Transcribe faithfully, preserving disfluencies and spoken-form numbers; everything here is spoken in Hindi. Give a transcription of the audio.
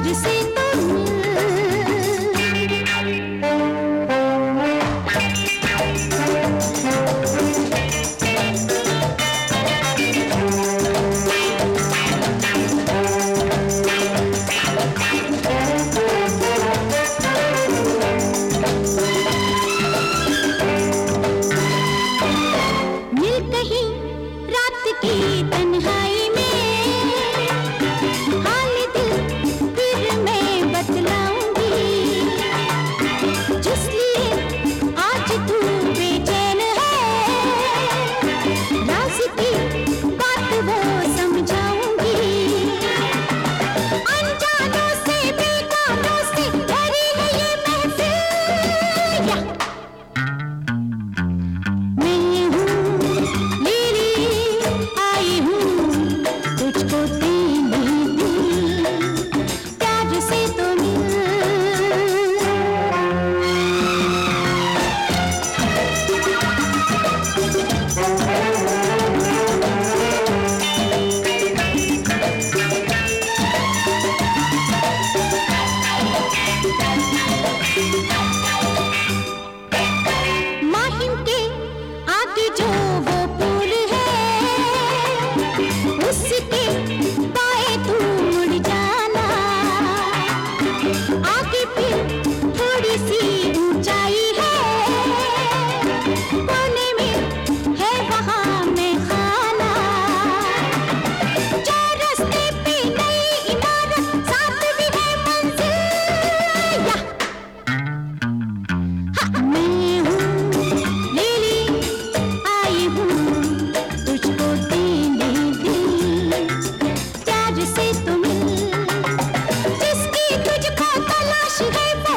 प्यार से तो की तन्हाई में हाल दिल फिर मैं बतलाऊंगी, जिस लिए आज तू बेचैन है, राज की बात वो समझाऊंगी। अनजानों से बेगानों से भरी है ये महफिल, मैं हूँ लीली आई हूँ तुझको देने दिल, प्यार से तो माहिम के आगे जो वो पुल है, उसके बाएं तू मुड़ जाना, आगे फिर थोड़ी सी ऊंचाई है, कोने में है वहाँ मैं खाना, चार रास्ते पे नई इमारत, साथ भी है मंजिल, या मैं हूँ लीली आई हूँ तुझको देने दिल, प्यार से तो मिल, जिसकी तुझको तलाश है वो